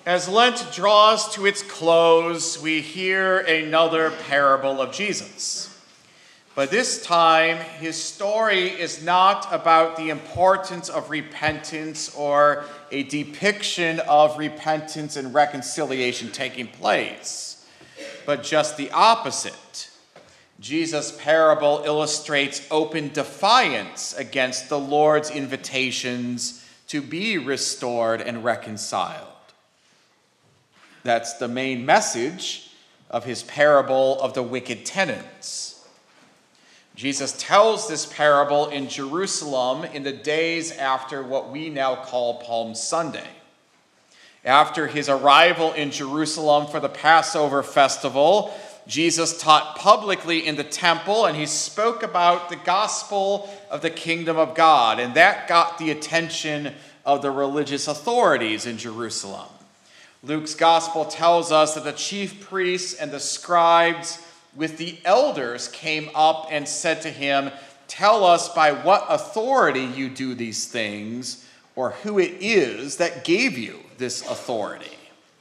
As Lent draws to its close, we hear another parable of Jesus. But this time, his story is not about the importance of repentance or a depiction of repentance and reconciliation taking place, but just the opposite. Jesus' parable illustrates open defiance against the Lord's invitations to be restored and reconciled. That's the main message of his parable of the wicked tenants. Jesus tells this parable in Jerusalem in the days after what we now call Palm Sunday. After his arrival in Jerusalem for the Passover festival, Jesus taught publicly in the temple, and he spoke about the gospel of the kingdom of God, and that got the attention of the religious authorities in Jerusalem. Luke's gospel tells us that the chief priests and the scribes with the elders came up and said to him, "Tell us by what authority you do these things, or who it is that gave you this authority."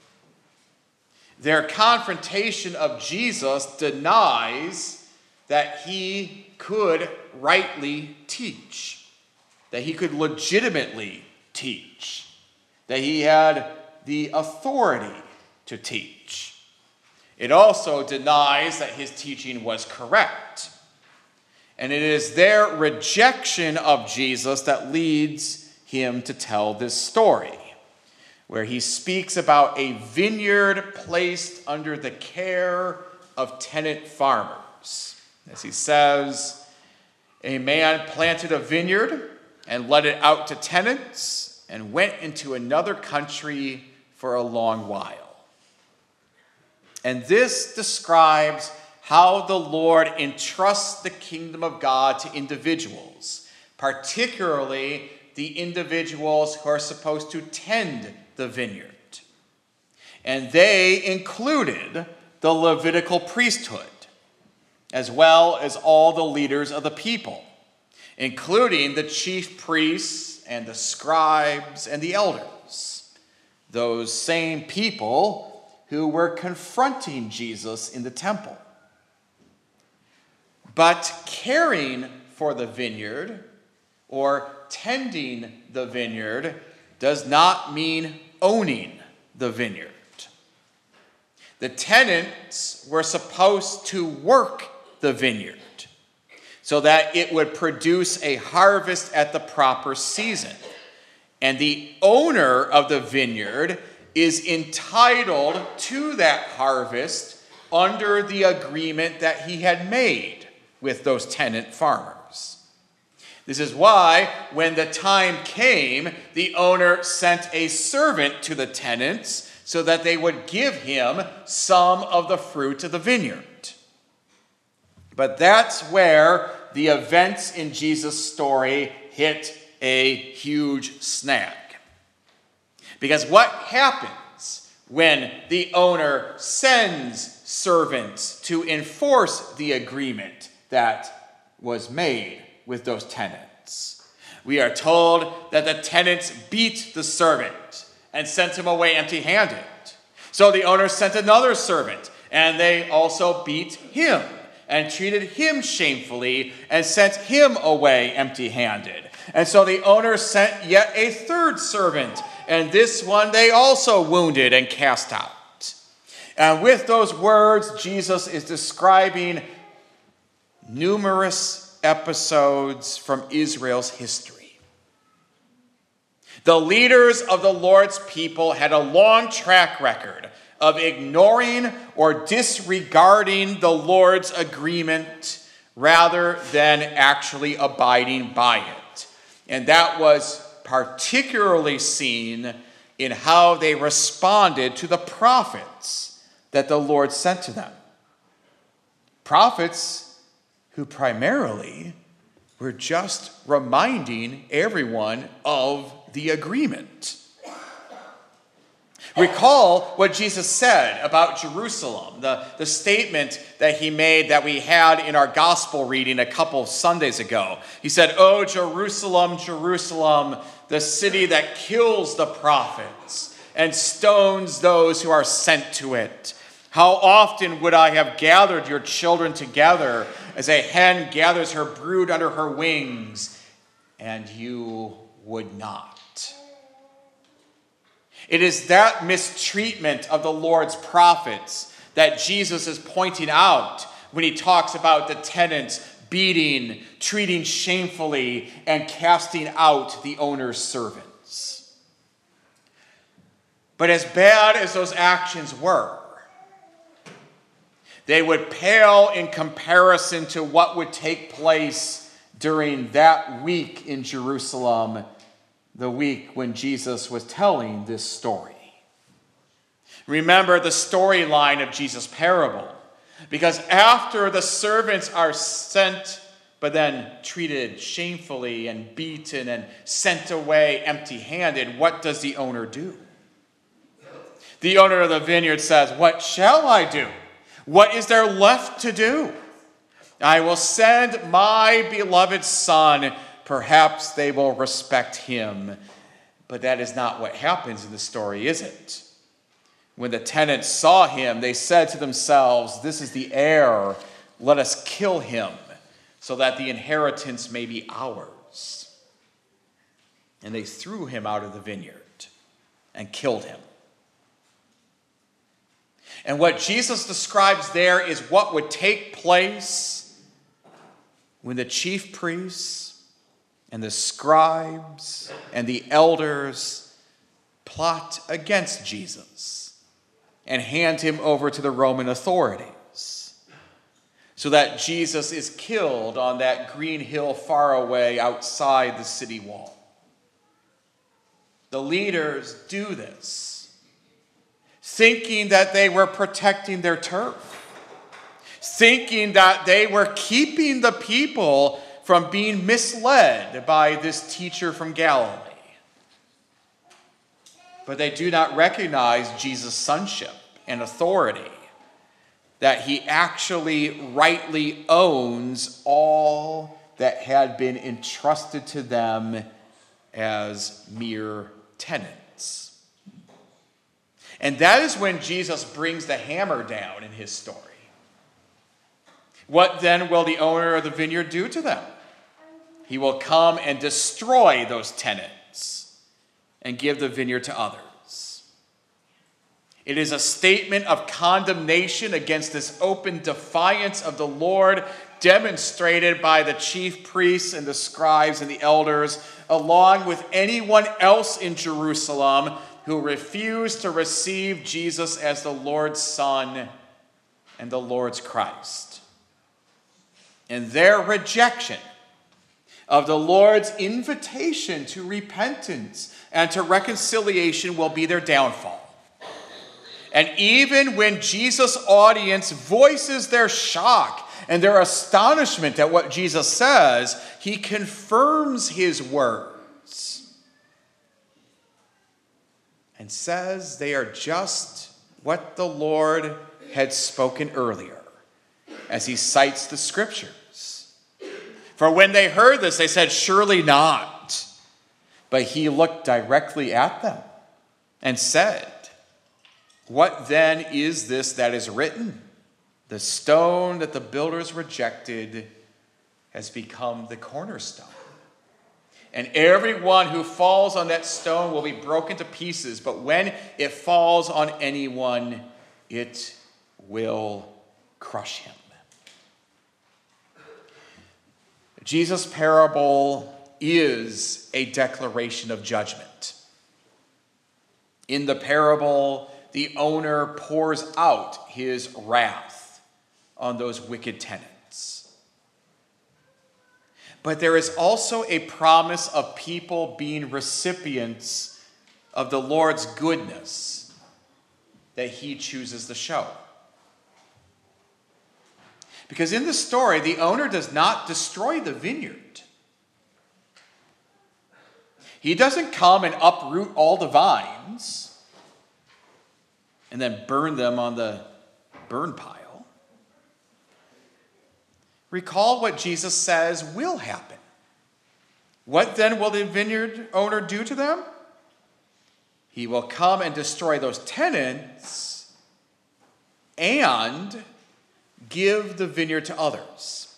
Their confrontation of Jesus denies that he could rightly teach, that he could legitimately teach, that he had the authority to teach. It also denies that his teaching was correct. And it is their rejection of Jesus that leads him to tell this story, where he speaks about a vineyard placed under the care of tenant farmers. As he says, "A man planted a vineyard and let it out to tenants and went into another country for a long while." And this describes how the Lord entrusts the kingdom of God to individuals, particularly the individuals who are supposed to tend the vineyard. And they included the Levitical priesthood, as well as all the leaders of the people, including the chief priests and the scribes and the elders. Those same people who were confronting Jesus in the temple. But caring for the vineyard or tending the vineyard does not mean owning the vineyard. The tenants were supposed to work the vineyard so that it would produce a harvest at the proper season. And the owner of the vineyard is entitled to that harvest under the agreement that he had made with those tenant farmers. This is why, when the time came, the owner sent a servant to the tenants so that they would give him some of the fruit of the vineyard. But that's where the events in Jesus' story hit a huge snag. Because what happens when the owner sends servants to enforce the agreement that was made with those tenants? We are told that the tenants beat the servant and sent him away empty-handed. So the owner sent another servant, and they also beat him and treated him shamefully and sent him away empty-handed. And so the owner sent yet a third servant, and this one they also wounded and cast out. And with those words, Jesus is describing numerous episodes from Israel's history. The leaders of the Lord's people had a long track record of ignoring or disregarding the Lord's agreement rather than actually abiding by it. And that was particularly seen in how they responded to the prophets that the Lord sent to them. Prophets who primarily were just reminding everyone of the agreement. Recall what Jesus said about Jerusalem, the statement that he made that we had in our gospel reading a couple Sundays ago. He said, "Oh, Jerusalem, Jerusalem, the city that kills the prophets and stones those who are sent to it. How often would I have gathered your children together as a hen gathers her brood under her wings, and you would not. It is that mistreatment of the Lord's prophets that Jesus is pointing out when he talks about the tenants beating, treating shamefully, and casting out the owner's servants. But as bad as those actions were, they would pale in comparison to what would take place during that week in Jerusalem, the week when Jesus was telling this story. Remember the storyline of Jesus' parable, because after the servants are sent, but then treated shamefully and beaten and sent away empty-handed, what does the owner do? The owner of the vineyard says, "What shall I do? What is there left to do? I will send my beloved son. Perhaps they will respect him." But that is not what happens in the story, is it? When the tenants saw him, they said to themselves, "This is the heir. Let us kill him so that the inheritance may be ours." And they threw him out of the vineyard and killed him. And what Jesus describes there is what would take place when the chief priests and the scribes and the elders plot against Jesus and hand him over to the Roman authorities, so that Jesus is killed on that green hill far away outside the city wall. The leaders do this, thinking that they were protecting their turf, thinking that they were keeping the people from being misled by this teacher from Galilee. But they do not recognize Jesus' sonship and authority, that he actually rightly owns all that had been entrusted to them as mere tenants. And that is when Jesus brings the hammer down in his story. What then will the owner of the vineyard do to them? He will come and destroy those tenants and give the vineyard to others. It is a statement of condemnation against this open defiance of the Lord, demonstrated by the chief priests and the scribes and the elders, along with anyone else in Jerusalem who refused to receive Jesus as the Lord's Son and the Lord's Christ. And their rejection of the Lord's invitation to repentance and to reconciliation will be their downfall. And even when Jesus' audience voices their shock and their astonishment at what Jesus says, he confirms his words and says they are just what the Lord had spoken earlier, as he cites the scriptures. For when they heard this, they said, "Surely not." But he looked directly at them and said, "What then is this that is written? The stone that the builders rejected has become the cornerstone. And everyone who falls on that stone will be broken to pieces, but when it falls on anyone, it will crush him." Jesus' parable is a declaration of judgment. In the parable, the owner pours out his wrath on those wicked tenants. But there is also a promise of people being recipients of the Lord's goodness that he chooses to show. Because in the story, the owner does not destroy the vineyard. He doesn't come and uproot all the vines and then burn them on the burn pile. Recall what Jesus says will happen. What then will the vineyard owner do to them? He will come and destroy those tenants and give the vineyard to others.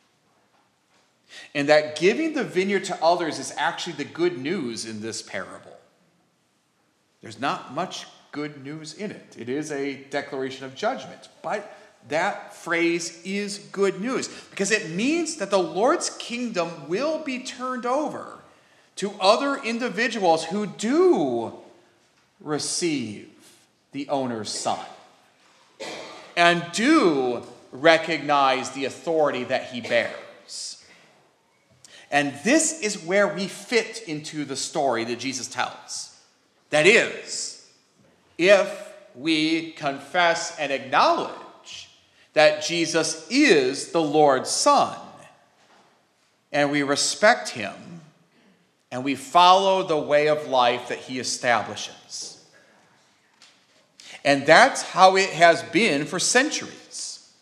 And that giving the vineyard to others is actually the good news in this parable. There's not much good news in it. It is a declaration of judgment, but that phrase is good news because it means that the Lord's kingdom will be turned over to other individuals who do receive the owner's son and do recognize the authority that he bears. And this is where we fit into the story that Jesus tells. That is, if we confess and acknowledge that Jesus is the Lord's Son, and we respect him, and we follow the way of life that he establishes. And that's how it has been for centuries.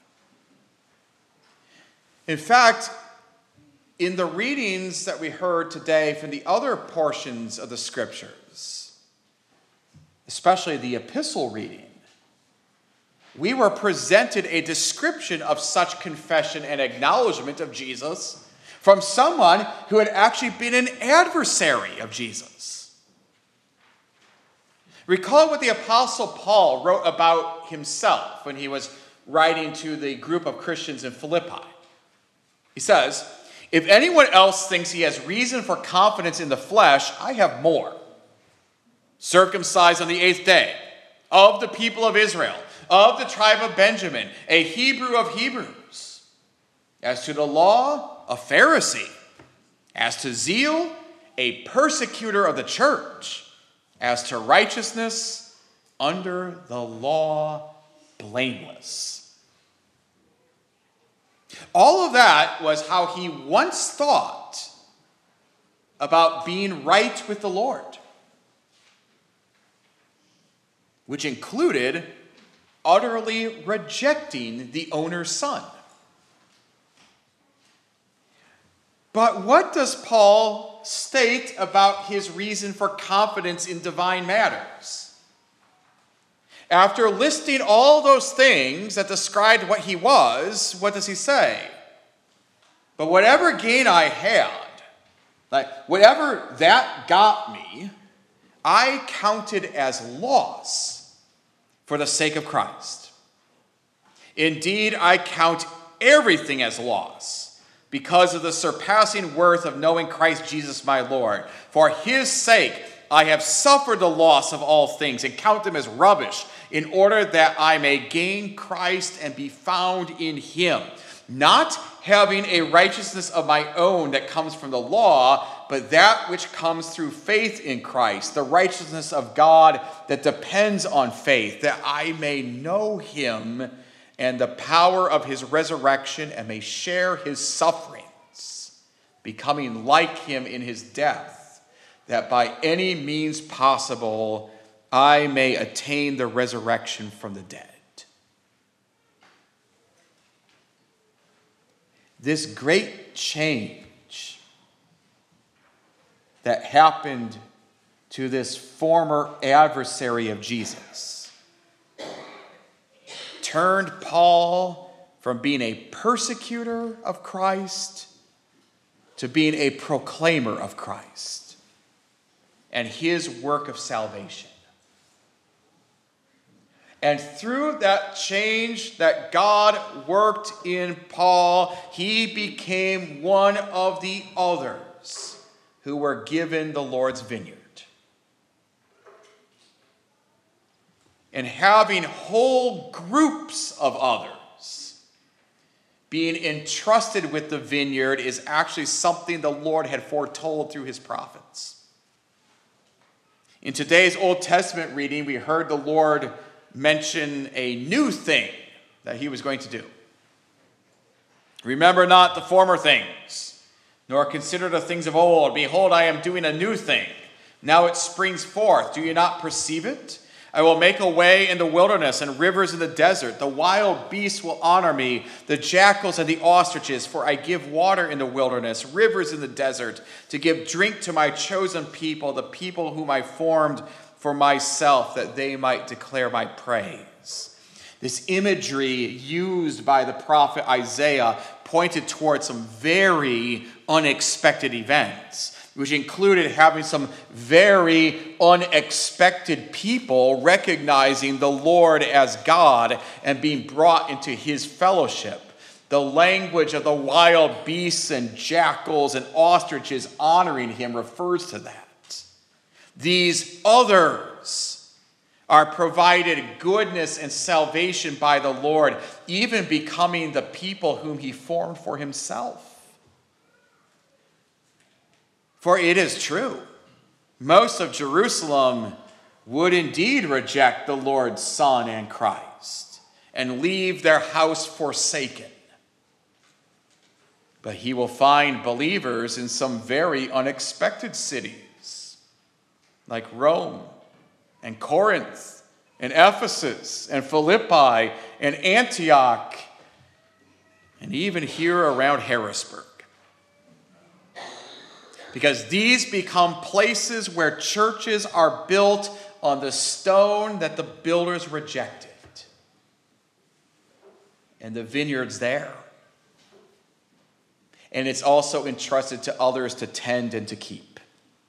In fact, in the readings that we heard today from the other portions of the Scriptures, especially the epistle reading, we were presented a description of such confession and acknowledgement of Jesus from someone who had actually been an adversary of Jesus. Recall what the Apostle Paul wrote about himself when he was writing to the group of Christians in Philippi. He says, "If anyone else thinks he has reason for confidence in the flesh, I have more. Circumcised on the 8th day, of the people of Israel, of the tribe of Benjamin, a Hebrew of Hebrews. As to the law, a Pharisee. As to zeal, a persecutor of the church. As to righteousness, under the law, blameless." All of that was how he once thought about being right with the Lord, which included utterly rejecting the owner's son. But what does Paul state about his reason for confidence in divine matters? After listing all those things that described what he was, what does he say? "But whatever gain I had, whatever that got me, I counted as loss for the sake of Christ. Indeed, I count everything as loss because of the surpassing worth of knowing Christ Jesus my Lord. For his sake, I have suffered the loss of all things and count them as rubbish in order that I may gain Christ and be found in him, not having a righteousness of my own that comes from the law, but that which comes through faith in Christ, the righteousness of God that depends on faith, that I may know him and the power of his resurrection and may share his sufferings, becoming like him in his death, that by any means possible I may attain the resurrection from the dead." This great change that happened to this former adversary of Jesus turned Paul from being a persecutor of Christ to being a proclaimer of Christ and his work of salvation. And through that change that God worked in Paul, he became one of the others who were given the Lord's vineyard. And having whole groups of others being entrusted with the vineyard is actually something the Lord had foretold through his prophets. In today's Old Testament reading, we heard the Lord mention a new thing that he was going to do. "Remember not the former things, nor consider the things of old. Behold, I am doing a new thing. Now it springs forth. Do you not perceive it? I will make a way in the wilderness and rivers in the desert. The wild beasts will honor me, the jackals and the ostriches, for I give water in the wilderness, rivers in the desert, to give drink to my chosen people, the people whom I formed for myself that they might declare my praise. This imagery used by the prophet Isaiah pointed towards some very unexpected events, which included having some very unexpected people recognizing the Lord as God and being brought into his fellowship. The language of the wild beasts and jackals and ostriches honoring him refers to that. These others are provided goodness and salvation by the Lord, even becoming the people whom he formed for himself. For it is true, most of Jerusalem would indeed reject the Lord's Son and Christ and leave their house forsaken. But he will find believers in some very unexpected cities, like Rome and Corinth and Ephesus and Philippi and Antioch, and even here around Harrisburg. Because these become places where churches are built on the stone that the builders rejected. And the vineyard's there. And it's also entrusted to others to tend and to keep.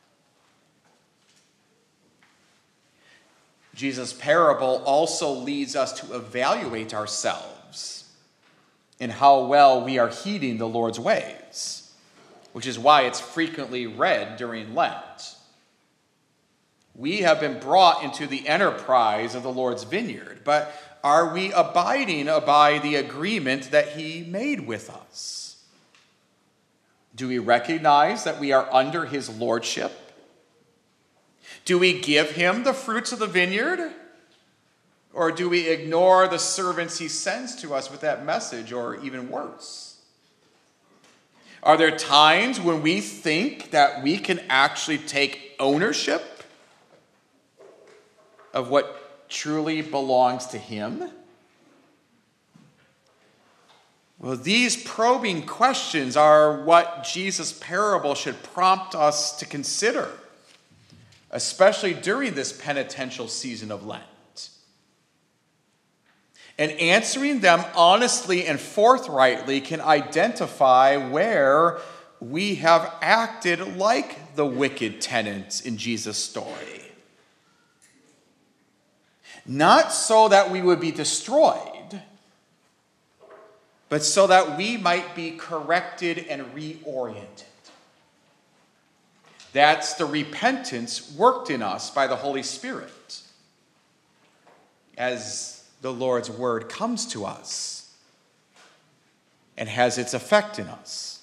Jesus' parable also leads us to evaluate ourselves in how well we are heeding the Lord's ways, which is why it's frequently read during Lent. We have been brought into the enterprise of the Lord's vineyard, but are we abiding by the agreement that he made with us? Do we recognize that we are under his lordship? Do we give him the fruits of the vineyard? Or do we ignore the servants he sends to us with that message, or even worse? Are there times when we think that we can actually take ownership of what truly belongs to him? Well, these probing questions are what Jesus' parable should prompt us to consider, especially during this penitential season of Lent. And answering them honestly and forthrightly can identify where we have acted like the wicked tenants in Jesus' story. Not so that we would be destroyed, but so that we might be corrected and reoriented. That's the repentance worked in us by the Holy Spirit as the Lord's word comes to us and has its effect in us.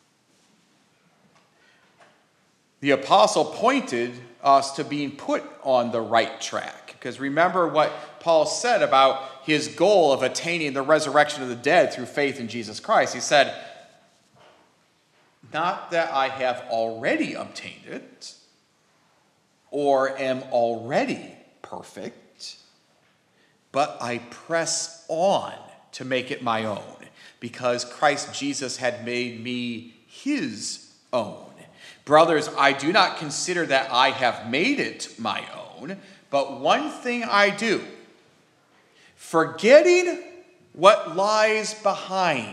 The apostle pointed us to being put on the right track, because remember what Paul said about his goal of attaining the resurrection of the dead through faith in Jesus Christ. He said, not that I have already obtained it or am already perfect, but I press on to make it my own, because Christ Jesus had made me his own. Brothers, I do not consider that I have made it my own, but one thing I do, forgetting what lies behind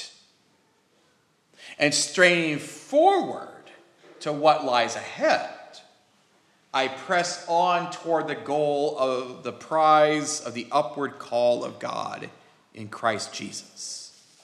and straining forward to what lies ahead, I press on toward the goal of the prize of the upward call of God in Christ Jesus.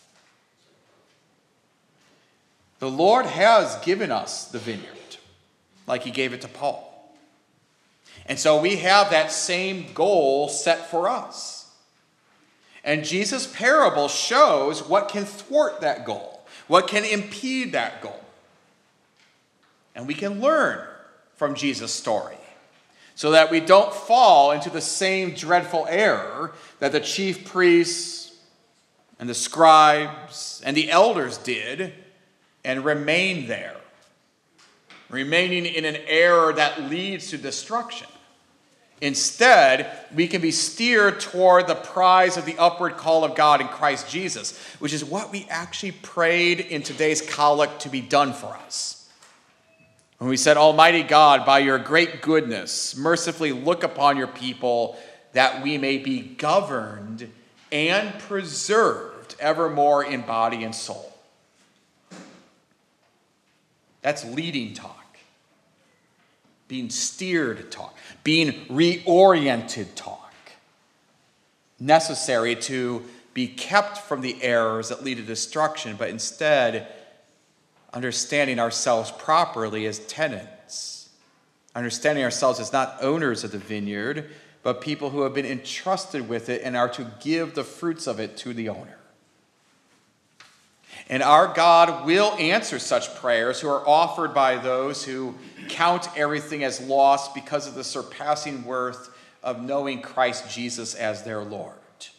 The Lord has given us the vineyard, like he gave it to Paul. And so we have that same goal set for us. And Jesus' parable shows what can thwart that goal, what can impede that goal. And we can learn from Jesus' story so that we don't fall into the same dreadful error that the chief priests and the scribes and the elders did and remain there, remaining in an error that leads to destruction. Instead, we can be steered toward the prize of the upward call of God in Christ Jesus, which is what we actually prayed in today's collect to be done for us. When we said, Almighty God, by your great goodness, mercifully look upon your people that we may be governed and preserved evermore in body and soul. That's leading talk. Being steered talk. Being reoriented talk. Necessary to be kept from the errors that lead to destruction, but instead understanding ourselves properly as tenants. Understanding ourselves as not owners of the vineyard, but people who have been entrusted with it and are to give the fruits of it to the owner. And our God will answer such prayers who are offered by those who count everything as lost because of the surpassing worth of knowing Christ Jesus as their Lord.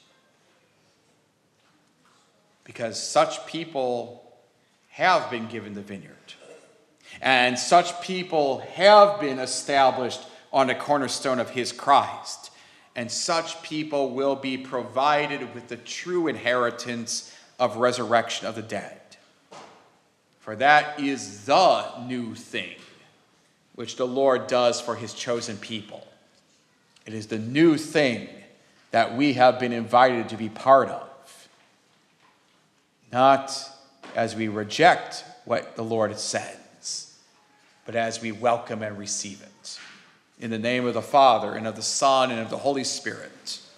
Because such people have been given the vineyard. And such people have been established on the cornerstone of his Christ. And such people will be provided with the true inheritance of resurrection of the dead. For that is the new thing which the Lord does for his chosen people. It is the new thing that we have been invited to be part of. Not as we reject what the Lord says, but as we welcome and receive it. In the name of the Father, and of the Son, and of the Holy Spirit.